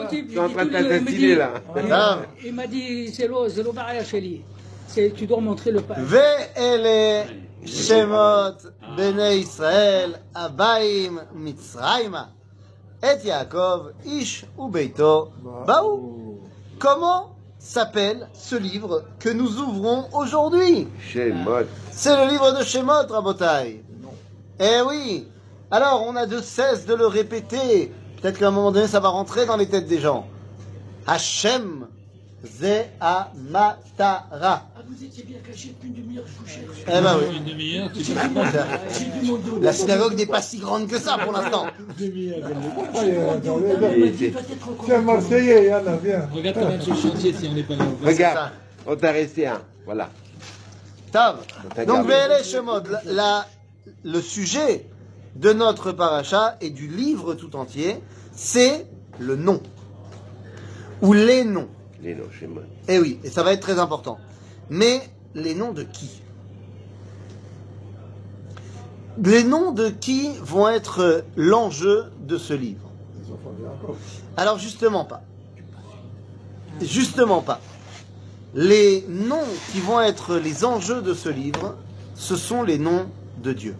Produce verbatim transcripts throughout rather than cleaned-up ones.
type, Je suis en j'ai train de dit tout le- il me t'assassiner dit- là. Ah. Il m'a dit, c'est l'eau, c'est l'eau barrière chez lui. C'est- Tu dois montrer le pas. Ve'ele Shemot Bnei Israël Abaim Mitzrayma Et Yaakov Ish Ubeito Baou. Comment s'appelle ce livre que nous ouvrons aujourd'hui? Shemot. C'est le livre de Shemot, Rabotai. Eh oui. Alors, on a de cesse de le répéter. Peut-être qu'à un moment donné, ça va rentrer dans les têtes des gens. Hachem Ze Amatara. Ah, vous étiez bien caché depuis une demi-heure, je vous cherche. Eh ben oui. Une demi-heure, tu J'ai peux du monde, j'ai du monde au- La synagogue n'est pas si grande que ça pour l'instant. j'ai du monde au- Il m'a dit, peut-être qu'on C'est un Marseillais, Yana, viens. Regarde quand même sur le chantier si on n'est pas là. Regarde, on t'a resté un. Voilà. Tav. T'as Donc, gardé. Ve'ele Shemot, la- la- le sujet de notre paracha et du livre tout entier, c'est le nom. Ou les noms. Les noms, Shemot. Eh oui, et ça va être très important. Mais les noms de qui? Les noms de qui vont être l'enjeu de ce livre? Alors justement pas. Justement pas. Les noms qui vont être les enjeux de ce livre, ce sont les noms de Dieu.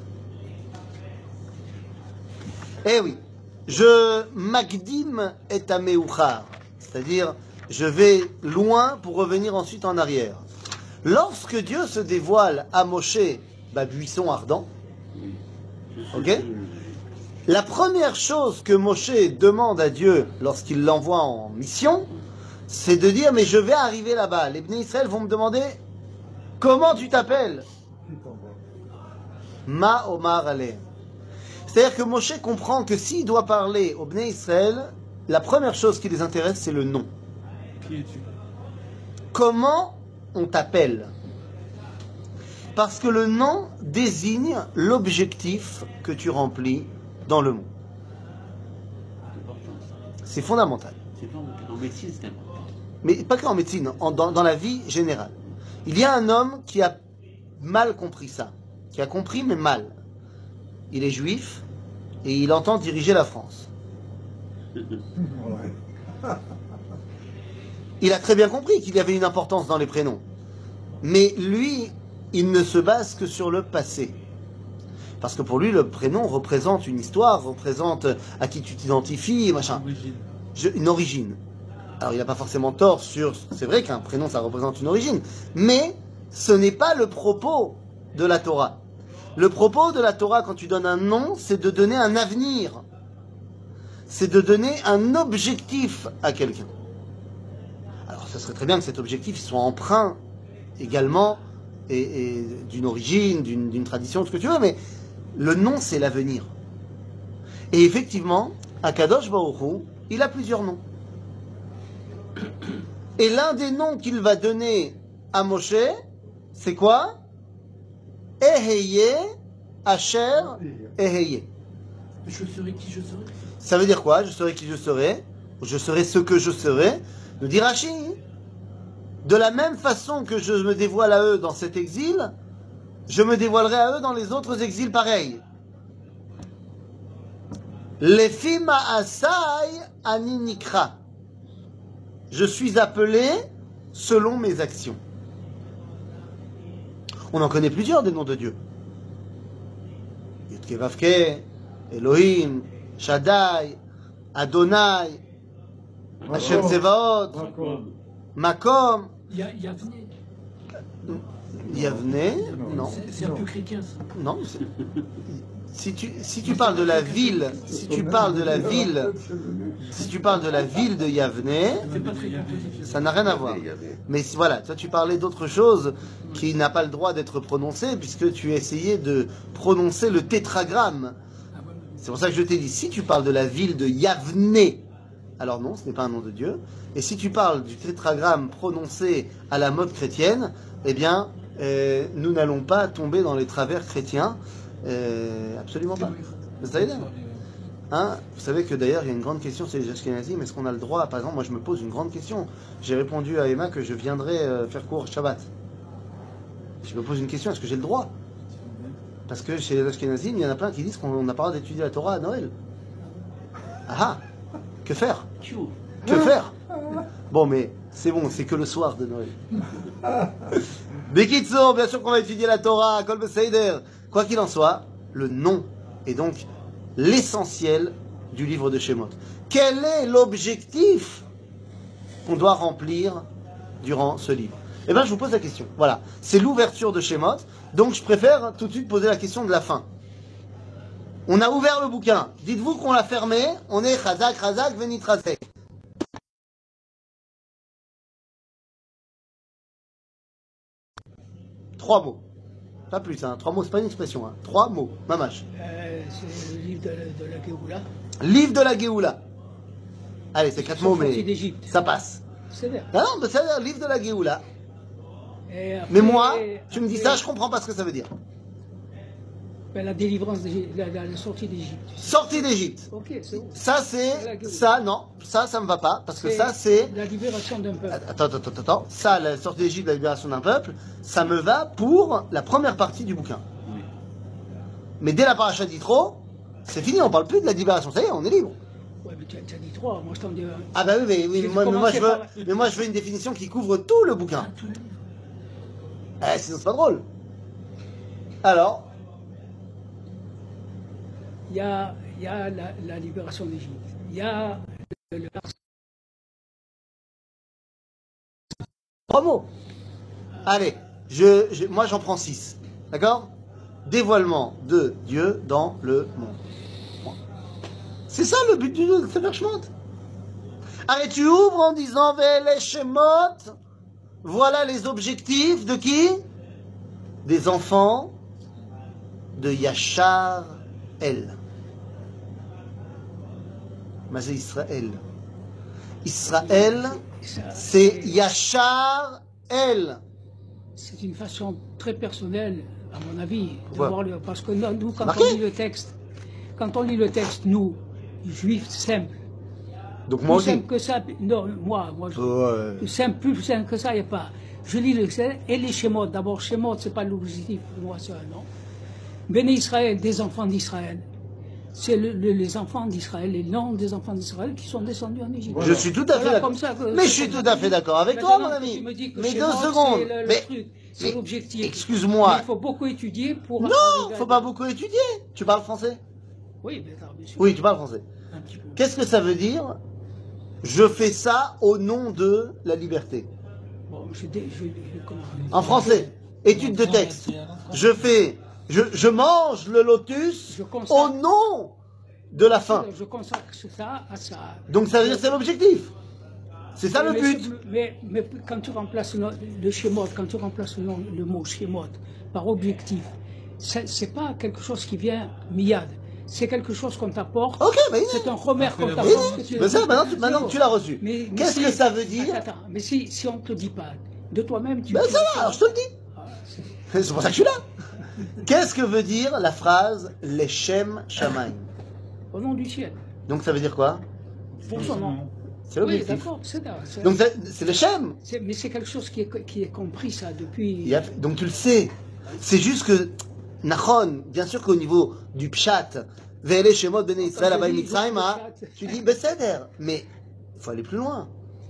Eh oui, je magdim et ameuchar, c'est-à-dire je vais loin pour revenir ensuite en arrière. Lorsque Dieu se dévoile à Moshe, bah, buisson ardent, ok? La première chose que Moshe demande à Dieu lorsqu'il l'envoie en mission, c'est de dire, mais je vais arriver là-bas. Les Bnei Israël vont me demander, comment tu t'appelles? Ma Omar Aleh. C'est-à-dire que Moshe comprend que s'il doit parler aux Bnei Israël, la première chose qui les intéresse, c'est le nom. Qui es-tu? Comment on t'appelle? Parce que le nom désigne l'objectif que tu remplis dans le monde. C'est fondamental. C'est pas en médecine, c'est important. Mais pas qu'en médecine, en- dans, dans la vie générale. Il y a un homme qui a mal compris ça. Qui a compris, mais mal. Il est juif et il entend diriger la France. Il a très bien compris qu'il y avait une importance dans les prénoms. Mais lui, il ne se base que sur le passé. Parce que pour lui, le prénom représente une histoire, représente à qui tu t'identifies, machin. Origine. Je- une origine. Alors il n'a pas forcément tort sur... C'est vrai qu'un prénom, ça représente une origine. Mais ce n'est pas le propos de la Torah. Le propos de la Torah, quand tu donnes un nom, c'est de donner un avenir. C'est de donner un objectif à quelqu'un. Alors ça serait très bien que cet objectif soit empreint également et, et d'une origine, d'une d'une tradition, tout ce que tu veux, mais le nom, c'est l'avenir. Et effectivement, Akadosh Baruch Hu, il a plusieurs noms. Et l'un des noms qu'il va donner à Moshe, c'est quoi? Eheye Asher Eheye. Je serai qui je serai. Ça veut dire quoi? Je serai qui je serai, ou je serai ce que je serai. Nous dit Rashi, de la même façon que je me dévoile à eux dans cet exil, je me dévoilerai à eux dans les autres exils pareils. Lefi ma'asai ani nikra. Je suis appelé selon mes actions. On en connaît plusieurs des noms de Dieu. Yudke Vavke, Elohim, Shaddai, Adonai, Hashem Tsevaot, Makom, Ya- Yavne. Yavne, non, C'est- C'est un peu chrétien ça. non. c'est- Si tu, si tu parles de la ville, si tu parles de la ville, si tu parles de la ville de Yavne, C'est pas très compliqué. ça n'a rien à voir. Il y avait- Mais si- voilà, toi tu parlais d'autre chose qui n'a pas le droit d'être prononcée puisque tu essayais de prononcer le tétragramme. Ah ouais, mais- C'est pour ça que je t'ai dit, si tu parles de la ville de Yavne, alors non, ce n'est pas un nom de Dieu. Et si tu parles du tétragramme prononcé à la mode chrétienne, eh bien, euh, nous n'allons pas tomber dans les travers chrétiens. Euh, absolument pas. Vous savez, hein, vous savez que d'ailleurs, il y a une grande question chez les Ashkenazim. Est-ce qu'on a le droit, par exemple, moi je me pose une grande question. J'ai répondu à Emma que je viendrais euh, faire cours Shabbat. Je me pose une question, est-ce que j'ai le droit? Parce que chez les Ashkenazim, il y en a plein qui disent qu'on n'a pas le droit d'étudier la Torah à Noël. Ah ah, que faire? Tchou. Que faire? Bon, mais c'est bon, c'est que le soir de Noël. Bekitso, bien sûr qu'on va étudier la Torah, Kol Beseider. Quoi qu'il en soit, le nom est donc l'essentiel du livre de Shemot. Quel est l'objectif qu'on doit remplir durant ce livre? Eh bien, je vous pose la question. Voilà, c'est l'ouverture de Shemot, donc je préfère tout de suite poser la question de la fin. On a ouvert le bouquin. Dites-vous qu'on l'a fermé, on est Chazak, Chazak, Venit Razek. Trois mots. Pas plus, hein. Trois mots, c'est pas une expression, hein. Trois mots, mamache. Euh, c'est le livre de, la- de la Géoula. Livre de la Géoula. Allez, c'est quatre Ils sont mots, mais sortis d'Égypte. ça passe. C'est vrai. Non, non, mais c'est un livre de la Géoula. Et après- Mais moi, tu me dis après, ça, je comprends pas ce que ça veut dire. ben, la délivrance, d'Égypte, la, la, la sortie d'Égypte. Sortie d'Égypte. Ok, c'est bon. Ça, c'est. Ça, non. Ça, ça me va pas. Parce que ça, c'est. la libération d'un peuple. Attends, attends, attends, attends. Ça, la sortie d'Égypte, la libération d'un peuple, ça me va pour la première partie du bouquin. Oui. Mais dès la paracha d'Yitro, c'est fini, on parle plus de la libération. Ça y est, on est libre. Ouais, mais tu as, tu as dit trois, moi je t'en dis un. Ah bah oui, mais, oui, J'ai moi, mais moi, je veux, commencé par- mais moi je veux une définition qui couvre tout le bouquin. Eh, sinon c'est pas drôle. Alors, Il y a, il y a la, la libération d'Égypte. Il y a le, le- trois mots. Allez, je, je- moi j'en prends six. D'accord? Dévoilement de Dieu dans le monde. Point. C'est ça le but du Sefer Shemot. Allez, tu ouvres en disant Ve'ele Shemot. Voilà les objectifs de qui? Des enfants de Yachar El. Mais c'est Israël. Israël, ça- c'est Yachar El. C'est une façon très personnelle, à mon avis, de Pourquoi? voir le. Parce que nous, nous, quand Marqué? on lit le texte, quand on lit le texte, nous, juifs simples, Donc moi plus aussi. simple que ça, non, moi, moi, je, Ouais. plus simple, plus simple que ça, il n'y a pas. Je lis le texte et les Shemot. D'abord, Shemot, ce n'est pas l'objectif pour moi, c'est un nom. Béné Israël, des enfants d'Israël. C'est le- le- les enfants d'Israël, les noms des enfants d'Israël qui sont descendus en Égypte. Je suis tout à fait Voilà, d'accord. comme ça que- Mais je suis tout à fait d'accord avec toi, mon Maintenant, ami. tu me dis que Mais chez deux moi, secondes. c'est le- le Mais, truc, c'est mais- l'objectif. excuse-moi. Mais il faut beaucoup étudier pour. Non, arriver à- faut pas beaucoup étudier. Tu parles français? Oui, mais attends, bien sûr. Oui, tu parles français. Un petit peu. Qu'est-ce que ça veut dire? Je fais ça au nom de la liberté. Bon, je, dé- je, je- comment- En français, étude de texte. Je fais, je, je mange le lotus Je au consacre- nom de la faim. Je consacre ça à ça. Donc ça veut dire que c'est l'objectif. C'est ça le mais, but. Mais, mais quand tu remplaces le, le schémot, quand tu remplaces le, nom- le mot schémot par objectif, c'est c'est pas quelque chose qui vient miad. C'est quelque chose qu'on t'apporte. Ok, mais C'est un remède qu'on Oui, t'apporte. oui. que tu- Mais ça, maintenant, tu- maintenant que tu l'as reçu. Mais- mais Qu'est-ce si- que ça veut dire? Attends, attends, mais si, si on ne te le dit pas, de toi-même, tu. Ben tu- ça va, alors je te le dis. Ah, c'est- C'est pour ça que je suis là. Qu'est-ce que veut dire la phrase Leshem Shamaim? Au nom du ciel. Donc ça veut dire quoi? Pour son nom. C'est Oui, l'objectif. d'accord, c'est ça. c'est- Donc c'est c'est Leshem. c'est- Mais c'est quelque chose qui est, qui est compris, ça, depuis. Il y a- Donc tu le sais. C'est juste que, Nachon, bien sûr qu'au niveau du Pshat, Ve'ele Shemot Bnei Israël je Abayim dis, Mitzrayim, le hein, Pshat. tu dis Besséder. Mais il faut aller plus loin.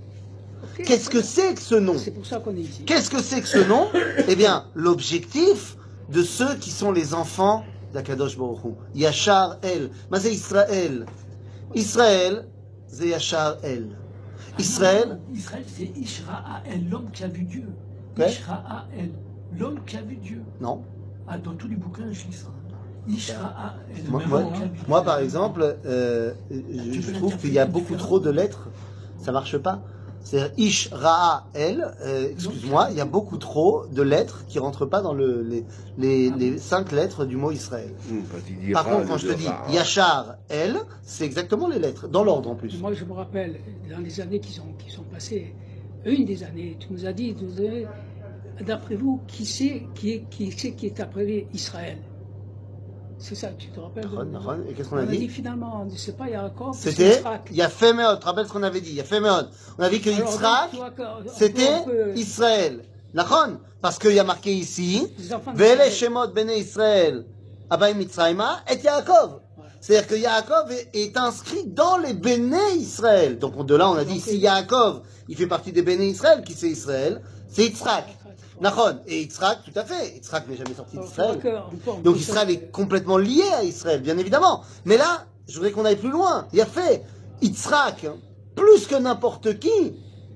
Ok, Qu'est-ce que c'est que ce nom? C'est pour ça qu'on est ici. Qu'est-ce que c'est que ce nom? Eh bien, l'objectif de ceux qui sont les enfants d'Akadosh Baruch Hu. Yachar El. Mais c'est Israël. Israël, c'est Yachar El. Israël, Israël, c'est Israël, l'homme qui a vu Dieu. Ouais. Israël, l'homme qui a vu Dieu. non. Ah, dans tous les bouquins, je lis ça. Israël, Moi, même moi- l'homme qui a vu Dieu. moi, par exemple, euh, je, je trouve qu'il y a beaucoup trop de lettres. Ça marche pas. C'est Ish Ra'a El. euh, Excuse-moi, il y a beaucoup trop de lettres qui rentrent pas dans le, les, les, les cinq lettres du mot Israël. Hum, quand il dit Par Ra, contre, quand le je te dis Ra, Yachar El, c'est exactement les lettres, dans l'ordre en plus. Moi, je me rappelle, dans les années qui sont, qui sont passées, une des années, tu nous as dit, tu nous as dit, d'après vous, qui c'est qui est, qui, c'est qui est appelé Israël? C'est ça, tu te rappelles? de- Nachon, Nachon. Et qu'est-ce qu'on On a a dit dit? finalement, c'est pas Yaakov, c'est C'était Yitzhak. Yafémeot. Tu te rappelles ce qu'on avait dit? Yafémeot. On a dit que Alors, Yitzhak, tu vois que- on peut- c'était on peut- Israël. Nachon. Parce qu'il y a marqué ici, Les enfants Ve'ele d'Israël. Shemot Bnei Israël, Abayim Mitzrayima, et Yaakov. C'est-à-dire que Yaakov est, est inscrit dans les Béné Israël. Donc de là, on a dit, si Yaakov, il fait partie des Béné Israël, qui c'est Israël? C'est Yitzhak. Nachon. Et Yitzhak, tout à fait. Yitzhak n'est jamais sorti d'Israël. Donc Israël est complètement lié à Israël, bien évidemment. Mais là, je voudrais qu'on aille plus loin. Il a fait Yitzhak, plus que n'importe qui,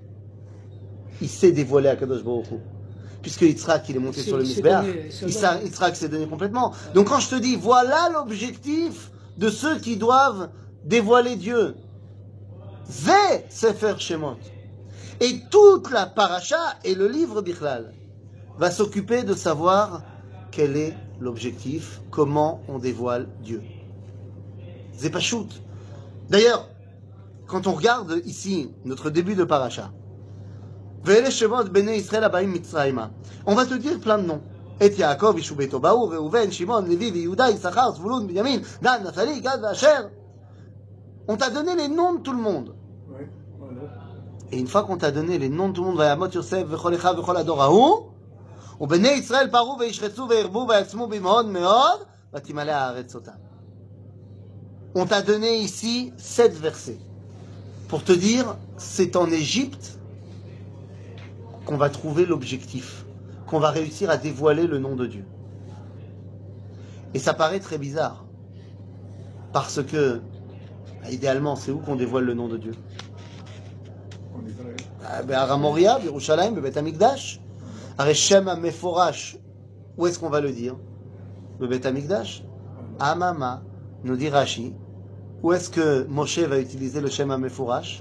il s'est dévoilé à Kadosh Baruch Hu. Puisque Yitzhak, il est monté C'est- sur le c'est Misbéach. donné, c'est Yitzhak, donné. Yitzhak s'est donné complètement. Donc quand je te dis, voilà l'objectif de ceux qui doivent dévoiler Dieu. Zé Sefer Shemot. Et toute la paracha et le livre Bichlal va s'occuper de savoir quel est l'objectif, comment on dévoile Dieu. C'est pas shoot. D'ailleurs, quand on regarde ici notre début de paracha, Ve'ele Shemot Bnei Israël Abaim Mitzrayma, on va te dire plein de noms. Et Yaakov, Yishu Beto Baou, Reuven, Shimon, Lévi, Yehuda, Issachar, Zvulun, Binyamin, Dan, Naphtali, Gad, Asher. On t'a donné les noms de tout le monde. Oui, voilà. Et une fois qu'on t'a donné les noms de tout le monde, Vayamot Yosef, Vechol Echa, Vechol Ador Ahu, ובני ישראל פרו וישחצו וירבו ויעצמו במאוד מאוד, ותמלא הארץ אותם. On t'a donné ici sept versets pour te dire, c'est en Égypte qu'on va trouver l'objectif, qu'on va réussir à dévoiler le nom de Dieu. Et ça paraît très bizarre, parce que, idéalement, c'est où qu'on dévoile le nom de Dieu? En Israël. Ah, ben, à Ramoria, Yerushalayim, Bebet Amikdash. Areshem Meforash, où est-ce qu'on va le dire? Bebet Amikdash. Amama, nous dit Rashi. Où est-ce que Moshe va utiliser le Shem Meforash?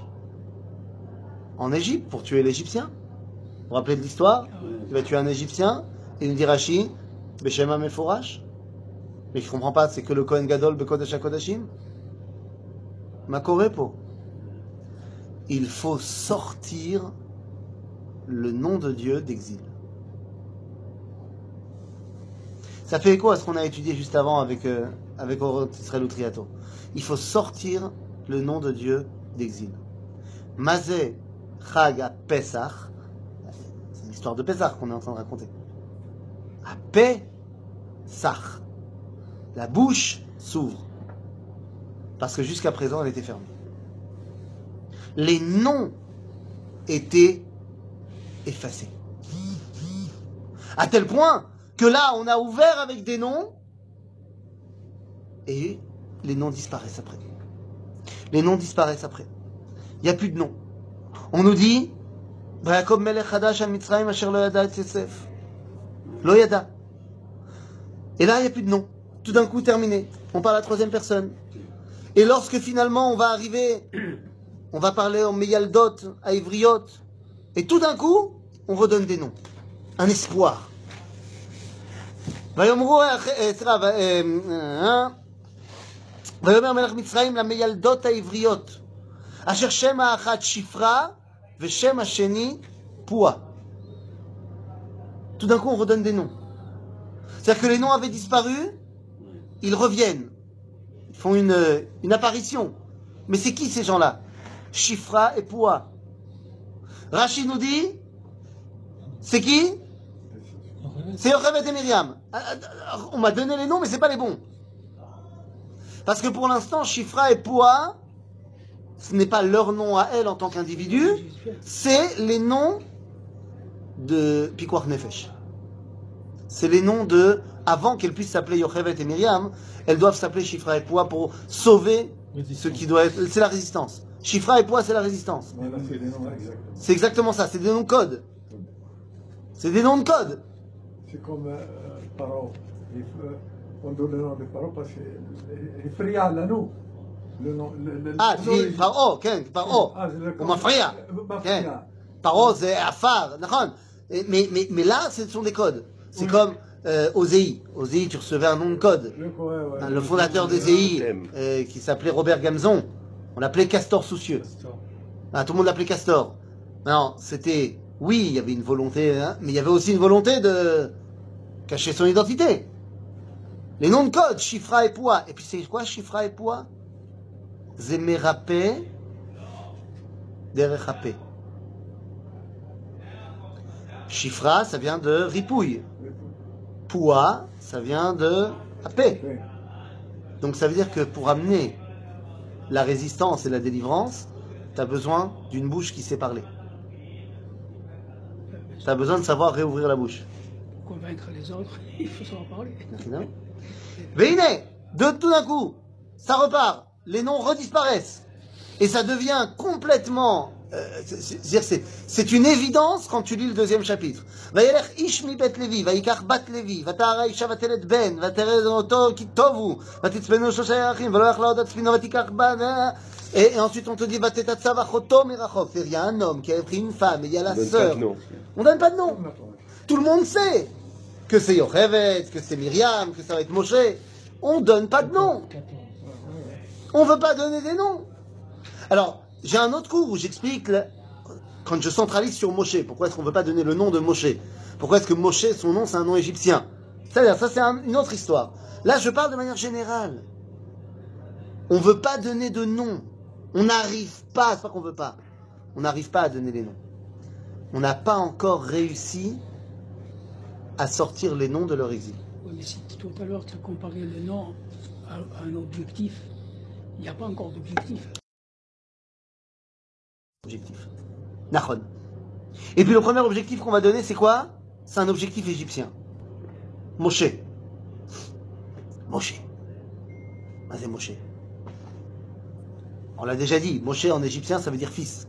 En Égypte, pour tuer l'Égyptien. Vous vous rappelez de l'histoire? Il va tuer un Égyptien, et il nous dit Rashi, Beshem Meforash. Mais je ne comprends pas, c'est que le Kohen Gadol, Bekodesh HaKodashim? Makorepo. Il faut sortir le nom de Dieu d'exil. Ça fait écho à ce qu'on a étudié juste avant avec, euh, avec Orot Israël ou Triato. Il faut sortir le nom de Dieu d'exil. Mazé Chag à Pesach, c'est l'histoire de Pesach qu'on est en train de raconter. À Pesach, la bouche s'ouvre. Parce que jusqu'à présent, elle était fermée. Les noms étaient effacés. À tel point que là, on a ouvert avec des noms et les noms disparaissent après. Les noms disparaissent après. Il n'y a plus de noms. On nous dit Vayakom melech hadash al Mitzrayim asher lo yada et Yosef. Lo yada. Et là, il n'y a plus de noms. Tout d'un coup, terminé. On parle à la troisième personne. Et lorsque finalement, on va arriver, on va parler en Meyaldot, à Ivriot, et tout d'un coup, on redonne des noms. Un espoir. ויאמרו, סליחה, ויאמר מלך מצרים למילדות העבריות, אשר שם האחת שפרה ושם השני פועה. Tout d'un coup, on redonne des noms. C'est-à-dire que les noms avaient disparu, ils reviennent. Ils font une, une apparition. Mais c'est qui ces gens-là? Shifra et Pua. Rashi nous dit, c'est qui? C'est Yocheved et Myriam. On m'a donné les noms, mais c'est pas les bons. Parce que pour l'instant, Shifra et Pua, ce n'est pas leur nom à elle en tant qu'individu, c'est les noms de Pikuach Nefesh. C'est les noms de, avant qu'elles puissent s'appeler Yocheved et Myriam, elles doivent s'appeler Shifra et Pua pour sauver ce qui doit être. C'est la résistance. Shifra et Pua, c'est la résistance. Voilà, c'est les noms exacts. C'est exactement ça, c'est des noms de code. C'est des noms de code. C'est comme euh, Paro. Il faut- On donne le nom de Paro parce qu'il effraie à nous. Le nom. Le, le, Ah, le tu nom dis est- פרעה, כן, פרעה. Ah, c'est le- הוא מפריע. כן. מפריע. פרעה זה עפר, נכון. Et- Mais, mais, mais là, ce sont des codes. C'est Oui. comme euh, Osei. Osei, tu recevais un nom de code. Le, ouais, ouais. Hein, le fondateur d'Osei, Thème. euh, qui s'appelait Robert Gamzon, on l'appelait Castor Soucieux. Ah, tout le monde l'appelait Castor. Non, c'était... Oui, il y avait une volonté, hein, mais il y avait aussi une volonté de cacher son identité. Les noms de code, Shifra et Pua. Et puis c'est quoi Shifra et Pua? Zemerapé, Derechapé. Shifra, ça vient de ripouille. Pua, ça vient de apé. Oui. Donc ça veut dire que pour amener la résistance et la délivrance, tu as besoin d'une bouche qui sait parler. Tu as besoin de savoir réouvrir la bouche. Pour convaincre les autres, il faut savoir parler. Non. Véiné, de tout d'un coup, ça repart, les noms redisparaissent. Et ça devient complètement... euh, c'est- c'est- c'est-à-dire c'est- c'est une évidence quand tu lis le deuxième chapitre. Vayelech ish mi bet Levi, vayikach bat Levi, vatahara isha vatelet ben, vatered oto ki tovu, vatitzpenu shosha yarachim, velo yachla od atzpino vatikach ba... Et, et ensuite on te dit vatetatsa vachoto mirachov. C'est-à-dire, il y a un homme qui avait pris une femme, et il y a la On donne sœur. pas de nom. On donne pas de nom. Tout le monde sait que c'est Yocheved, que c'est Myriam, que ça va être Moshe. On donne pas de nom. On veut pas donner des noms. Alors, j'ai un autre cours où j'explique, là, quand je centralise sur Moshe, pourquoi est-ce qu'on veut pas donner le nom de Moshe? Pourquoi est-ce que Moshe, son nom, c'est un nom égyptien? C'est-à-dire, ça c'est un- une autre histoire. Là, je parle de manière générale. On veut pas donner de nom. On n'arrive pas, c'est pas qu'on veut pas. On n'arrive pas à donner les noms. On n'a pas encore réussi à sortir les noms de leur exil. Oui, mais si tout à l'heure tu as comparé le nom à, à un objectif, il n'y a pas encore d'objectif. Objectif. Nachon. Et puis le premier objectif qu'on va donner, c'est quoi? C'est un objectif égyptien. Moshe. Moshe. Ah, c'est Moshe. On l'a déjà dit, Moshe en égyptien, ça veut dire fils.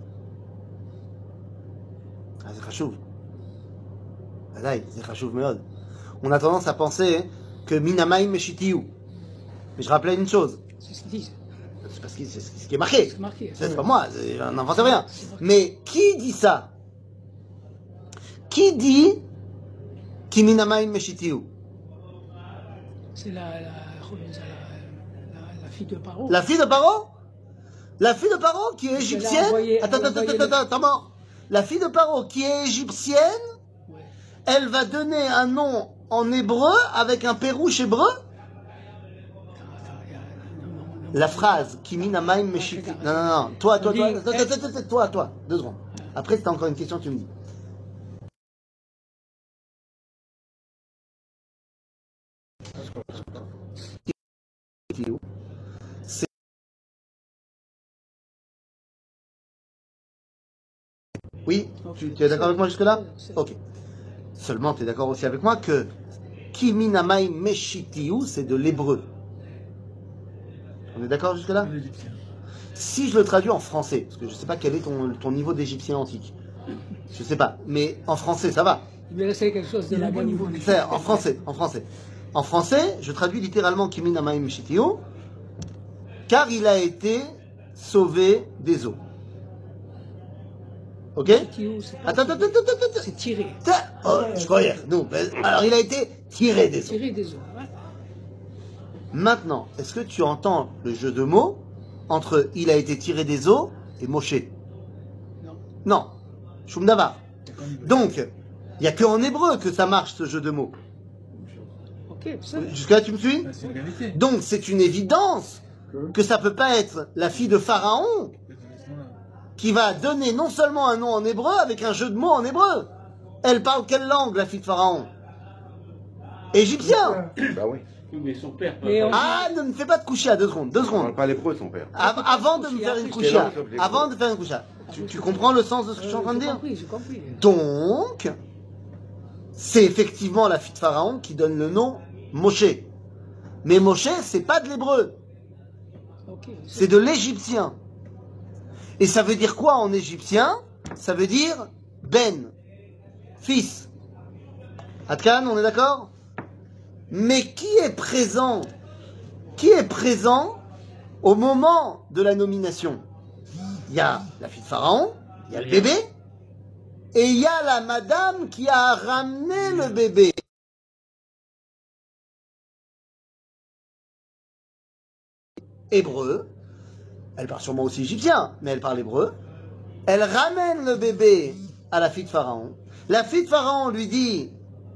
Ah, c'est chachouv. Vadaï, c'est chachouv meod. On a tendance à penser que Minamaim Meshitiou. Mais je rappelais une chose. C'est ce qu'ils disent. C'est parce que c'est ce qui est marqué. C'est marqué. C'est pas moi, c'est- on n'invente rien. Mais qui dit ça? Qui dit Kiminamaim Meshitiou? C'est la, la, la, la- la fille de Paro. La fille de Paro? La fille de Paro qui est Elle a égyptienne? envoyé- Attends, elle a attends, envoyé attends, le- attends, attends. La fille de Paro qui est égyptienne, Ouais. elle va donner un nom en hébreu avec un pérouche hébreu? Attends, il y a- non, non, non. La phrase Kiminamaim Meshitiou. Non, non, non. Toi, toi, toi, On dit- toi, toi, toi, toi, toi, toi. Deux secondes. Après, si t'as encore une question, tu me dis. C'est- Oui, tu, tu es d'accord avec moi jusque-là? Ok. Seulement, tu es d'accord aussi avec moi que Kiminamai Meshitiou, c'est de l'hébreu. On est d'accord jusque-là? L'Égyptien. Si je le traduis en français, parce que je ne sais pas quel est ton, ton niveau d'égyptien antique. Je sais pas, mais en français, ça va. Il lui restait quelque chose de Il a la un bon bonne niveau. C'est en français, en français. En français, je traduis littéralement Kiminamai Meshitiou, car il a été sauvé des eaux. Ok? Tio, c'est pas Attends, attends, tiré. attends, attends, attends. C'est tiré. Tiens, oh, je croyais. Non, ben, alors il a été tiré des eaux. Tiré des eaux. Ouais. Maintenant, est-ce que tu entends le jeu de mots entre il a été tiré des eaux et Moshe? Non. Non. Shum davar. Donc, il n'y a qu'en hébreu que ça marche ce jeu de mots. Ok, ça. Jusque-là, tu me suis? Bah, c'est une vérité. Donc, c'est une évidence que ça peut pas être la fille de Pharaon qui va donner non seulement un nom en hébreu avec un jeu de mots en hébreu. Elle parle quelle langue, la fille de Pharaon? Égyptien. Bah oui. Oui, mais son père. Mais on- Ah, ne me fais pas de coucher deux secondes, deux On secondes. parle pas l'hébreu, son père. Av- Avant de me faire une Quelle coucha, langue sauf les avant mots. de faire une coucha, tu, tu comprends le sens de ce que je suis en train de J'ai dire? compris, j'ai compris. Donc, c'est effectivement la fille de Pharaon qui donne le nom Moshe. Mais Moshe, c'est pas de l'hébreu, Ok. c'est de l'égyptien. Et ça veut dire quoi en égyptien? Ça veut dire Ben, fils. Atkan, on est d'accord? Mais qui est présent? Qui est présent au moment de la nomination? Il y a la fille de Pharaon, il y a le bébé, et il y a la madame qui a ramené le bébé. Hébreu, elle parle sûrement aussi égyptien, mais elle parle hébreu. Elle ramène le bébé à la fille de Pharaon. La fille de Pharaon lui dit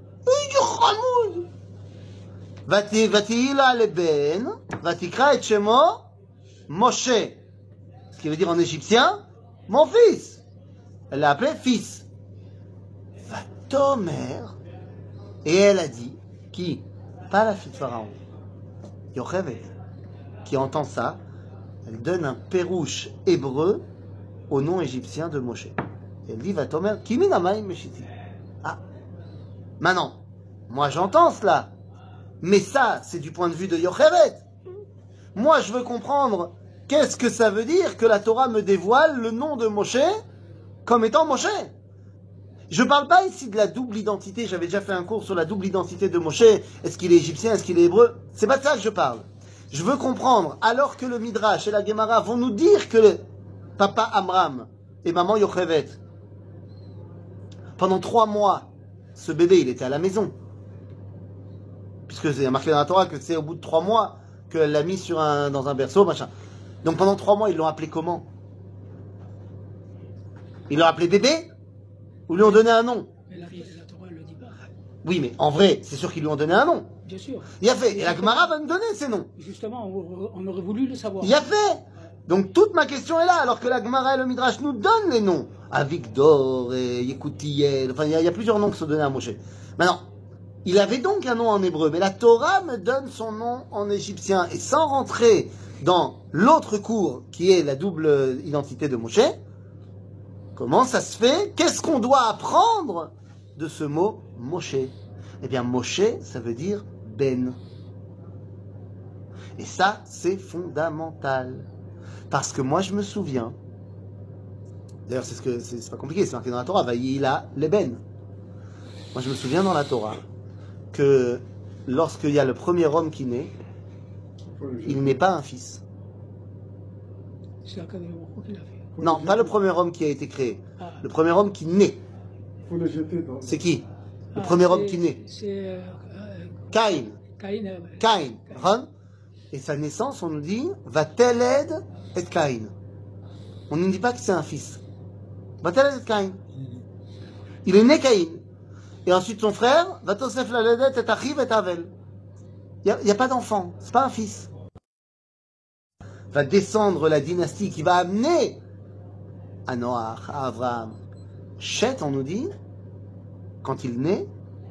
Vati vatila le ben, vatikra et shemo Moshe. Ce qui veut dire en égyptien, mon fils. Elle l'a appelé fils. Vatomer. Et elle a dit, qui? Pas la fille de Pharaon. Yocheved. qui entend ça, elle donne un pérouche hébreu au nom égyptien de Moshe. Elle dit, va t'omer, kiminamaim meshiti. Ah, maintenant, moi j'entends cela, mais ça, c'est du point de vue de Yocheret. Moi, je veux comprendre qu'est-ce que ça veut dire que la Torah me dévoile le nom de Moshe comme étant Moshe. Je ne parle pas ici de la double identité. J'avais déjà fait un cours sur la double identité de Moshe. Est-ce qu'il est égyptien, est-ce qu'il est hébreu? C'est pas de ça que je parle. Je veux comprendre, alors que le Midrash et la Gemara vont nous dire que le papa Amram et maman Yocheved, pendant trois mois, ce bébé, il était à la maison. Puisque c'est marqué dans la Torah que c'est au bout de trois mois qu'elle l'a mis sur un, dans un berceau, machin. Donc pendant trois mois, ils l'ont appelé comment? Ils l'ont appelé bébé? Ou lui ont donné un nom? Mais la, la Torah ne le dit pas. Oui, mais en vrai, c'est sûr qu'ils lui ont donné un nom. Bien sûr. Il a fait. Et la Gemara va nous donner ces noms. Justement, on, on aurait voulu le savoir. Il a fait. Donc toute ma question est là, alors que la Gemara et le Midrash nous donnent les noms. Avigdor et Yekoutiel. Enfin, il y, a, il y a plusieurs noms qui sont donnés à Moshe. Maintenant, il avait donc un nom en hébreu, mais la Torah me donne son nom en égyptien. Et sans rentrer dans l'autre cours, qui est la double identité de Moshe, comment ça se fait? Qu'est-ce qu'on doit apprendre de ce mot Moshe? Eh bien, Moshe, ça veut dire Ben. Et ça, c'est fondamental. Parce que moi, je me souviens, d'ailleurs, c'est ce que c'est, c'est pas compliqué, c'est marqué dans la Torah, Vayila Leben. Moi, je me souviens dans la Torah que lorsqu'il y a le premier homme qui naît, il n'est pas un fils. C'est Akadosh Baruch Hu qui l'a fait. Non, pas le premier homme qui a été créé. Ah. Le premier homme qui naît. Il faut le jeter dans. C'est qui? Le Ah, premier c'est- homme qui naît. C'est euh, euh, Caïn. Caïn. euh, Caïn. Ron. Et sa naissance, on nous dit, va teled et Caïn. On ne dit pas que c'est un fils. Va teled et Caïn. Il est né Caïn. Et ensuite son frère, va tosef la ledet et achiv et avel. Il n'y a, a pas d'enfant. C'est pas un fils. Va descendre la dynastie qui va amener à Noach, à Abraham. Chet, on nous dit, quand il naît,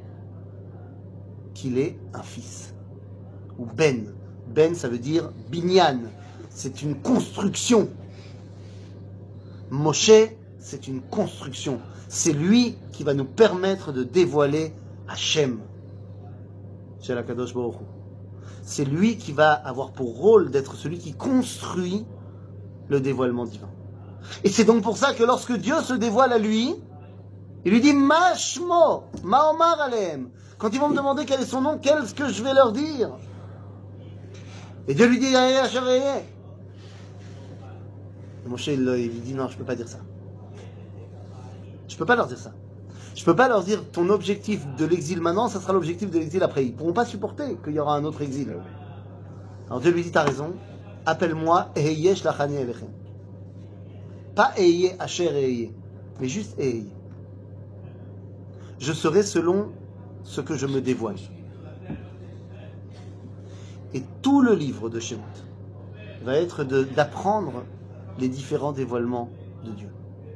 qu'il est un fils. Ou Ben. Ben, ça veut dire binyan. C'est une construction. Moshe, c'est une construction. C'est lui qui va nous permettre de dévoiler Hachem. Chez la Kadosh Baruch Hu. C'est lui qui va avoir pour rôle d'être celui qui construit le dévoilement divin. Et c'est donc pour ça que lorsque Dieu se dévoile à lui, il lui dit Mashmo, Maomar Aleem. Quand ils vont me demander quel est son nom, qu'est-ce que je vais leur dire? Et Dieu lui dit Yahé Asher Yahé. Et Moshe il, il lui dit non, je ne peux pas dire ça. Je ne peux pas leur dire ça. Je ne peux pas leur dire ton objectif de l'exil maintenant, ça sera l'objectif de l'exil après. Ils ne pourront pas supporter qu'il y aura un autre exil. Alors Dieu lui dit, tu as raison, appelle-moi Eheye Shlachani Elechem. Pas Eheye Asher Eheye, mais juste Eheye. Je serai selon ce que je me dévoile. Et tout le livre de Shemot va être de, d'apprendre les différents dévoilements de Dieu.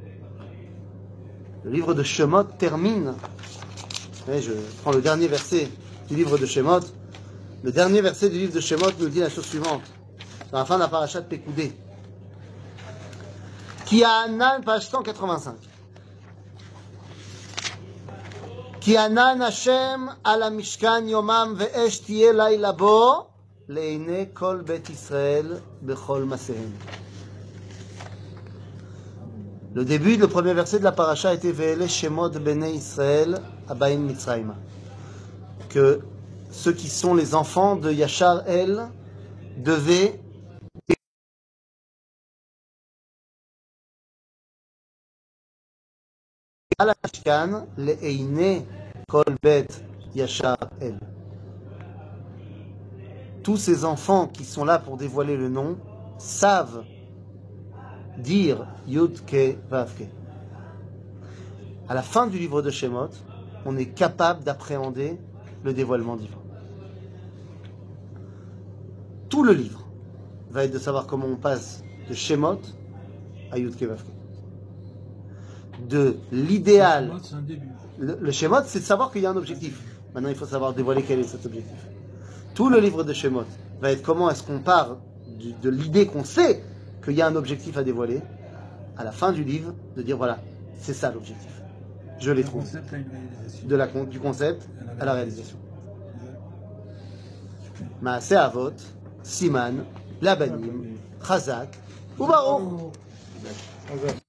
Le livre de Shemot termine, et je prends le dernier verset du livre de Shemot, le dernier verset du livre de Shemot nous dit la chose suivante, dans la fin de la paracha de Pekoudé, qui a Anan, page cent quatre-vingt-cinq. Ki anan Hashem ala mishkan yomam ve'esh tiye layla bo leine kol bet Israël bechol masehem. Le début, le premier verset de la paracha a été Ve'ele Shemot Bnei Israël Abaim Mitzrayma. Que ceux qui sont les enfants de Yachar El devaient à la Mishkan le'eine kol bet Yachar El. Tous ces enfants qui sont là pour dévoiler le nom savent dire Yud-Ke Vav-Ke. À la fin du livre de Shemot, on est capable d'appréhender le dévoilement divin. Tout le livre va être de savoir comment on passe de Shemot à Yud-Ke Vav-Ke. De l'idéal. Shemot, c'est un début. Le, le Shemot, c'est de savoir qu'il y a un objectif. Maintenant, il faut savoir dévoiler quel est cet objectif. Tout le livre de Shemot va être comment est-ce qu'on part du- de l'idée qu'on sait qu'il y a un objectif à dévoiler, à la fin du livre, de dire voilà, c'est ça l'objectif. Je l'ai Le trouvé. concept a une réalisation. De la, con- du concept à la réalisation. Maaseh Avot, Siman, Labanim, Chazak, ou Baruch.